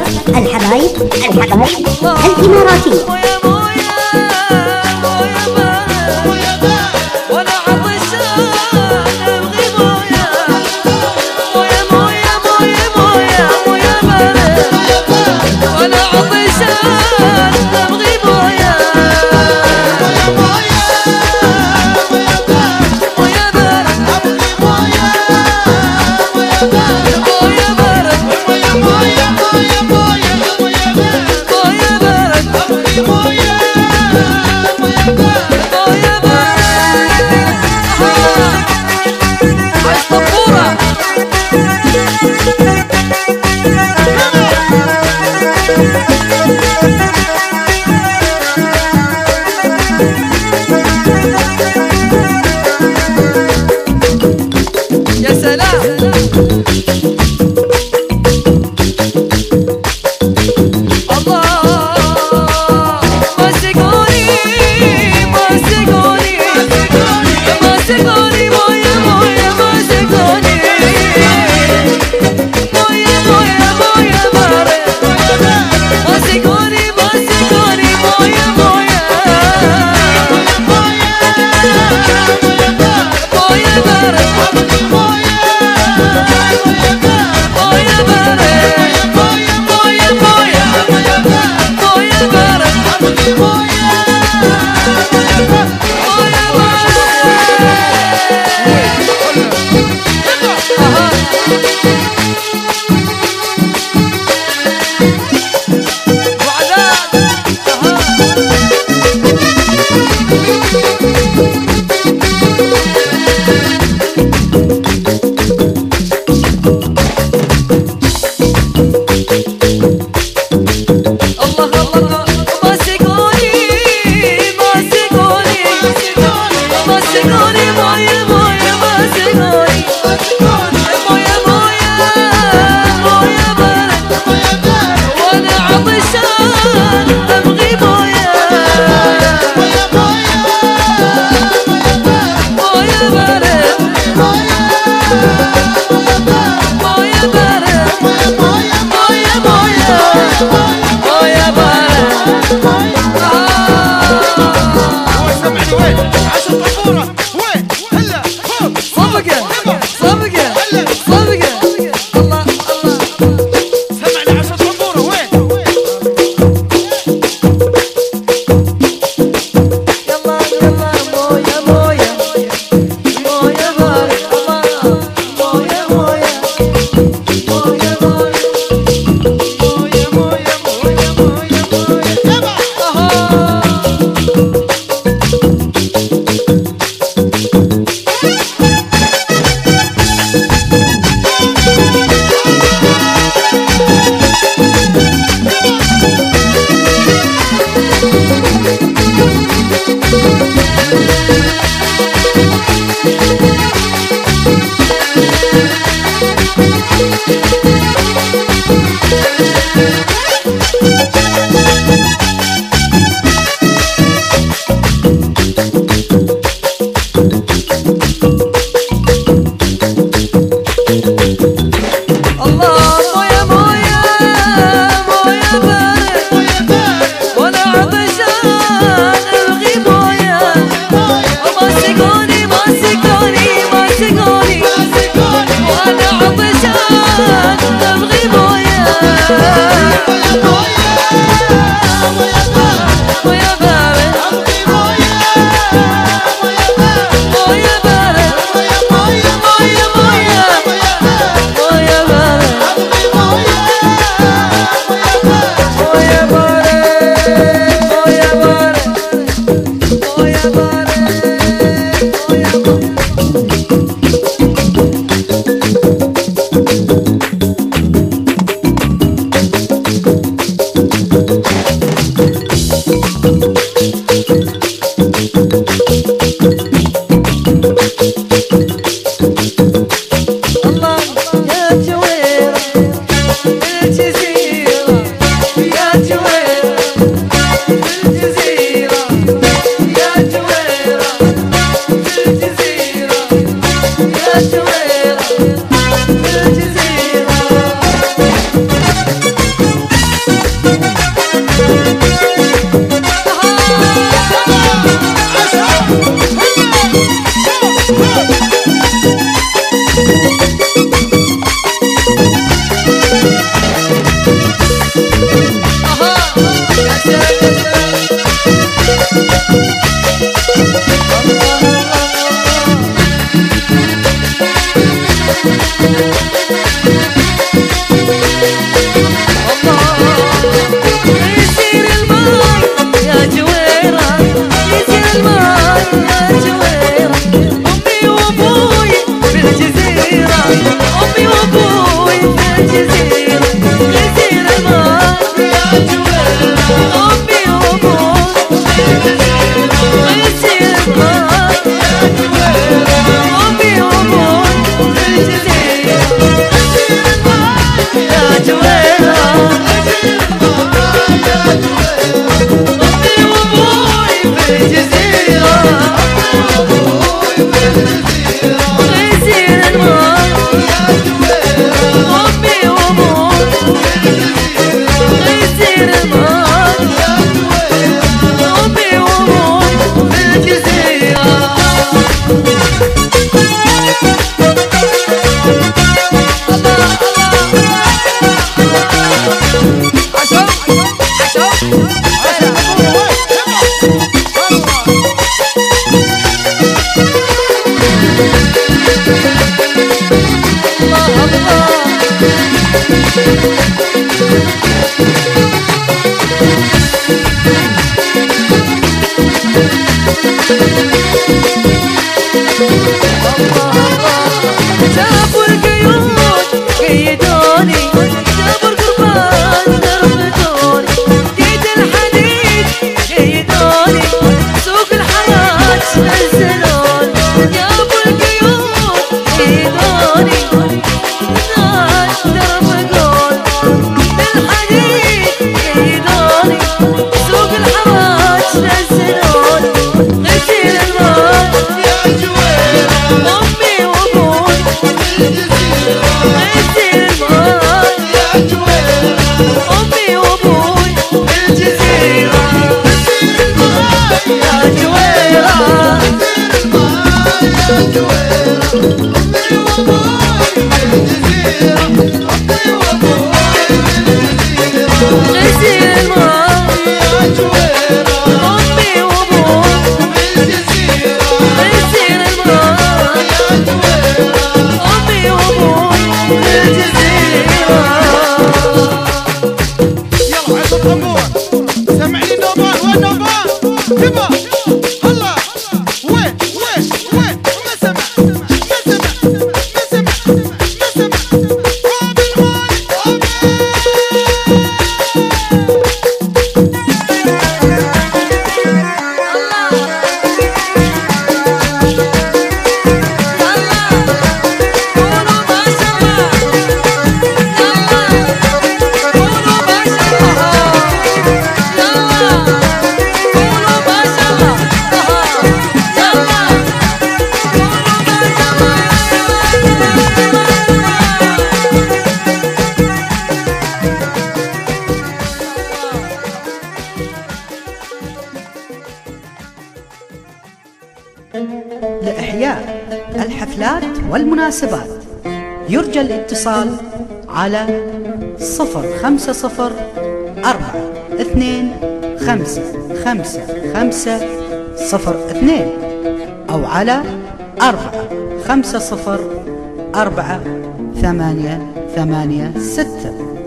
الحبايب الإماراتية. الجزيرة يا جويرة جابوا القيود قيدوني، جابوا القربان ربطوني، قيد الحديد قيدوني، سوق الحراج نزلوني، جابوا القيود قيدوني، الناس ربطوني، الحديد قيدوني، سوق الحراج نزلوني، غسيل الماء يا جويرة أمي وأبوي غسيل الماء يا جويرة أمي وأبوي بالجزيرة غسيل الماء يا جويرة غسيل الماء يا جويرة أمي وأبوي بالجزيرة أمي وأبوي بالجزيرة غسيل الماء يا جويرة أمي وأبوي بالجزيرة غسيل الماء يا جويرة أمي وأبوي بالجزيرة. يلا عيد الطنبور سمعني نوبان وين نوبان يبا هلا وين ما سمع ما سمع ما سمع ما سمع قابل مالك قابل لإحياء الحفلات والمناسبات يرجى الاتصال على 05042555502 أو على 45048886.